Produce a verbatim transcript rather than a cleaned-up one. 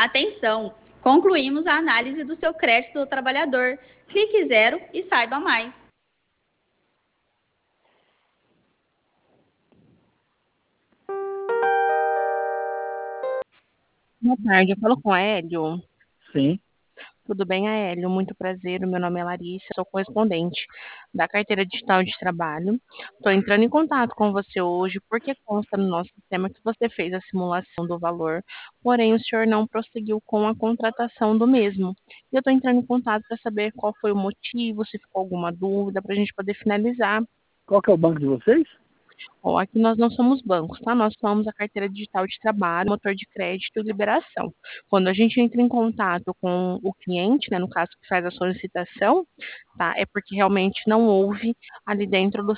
Atenção! Concluímos a análise do seu crédito do trabalhador. Clique zero e saiba mais. Boa tarde, eu falo com a Hélio. Sim. Tudo bem, Hélio? Muito prazer, o meu nome é Larissa, sou correspondente da Carteira Digital de Trabalho. Estou entrando em contato com você hoje porque consta no nosso sistema que você fez a simulação do valor, porém o senhor não prosseguiu com a contratação do mesmo. E eu estou entrando em contato para saber qual foi o motivo, se ficou alguma dúvida, para a gente poder finalizar. Qual que é o banco de vocês? Bom, aqui nós não somos bancos, tá? Nós somos a carteira digital de trabalho, motor de crédito e liberação. Quando a gente entra em contato com o cliente, né, no caso que faz a solicitação, tá? É porque realmente não houve ali dentro do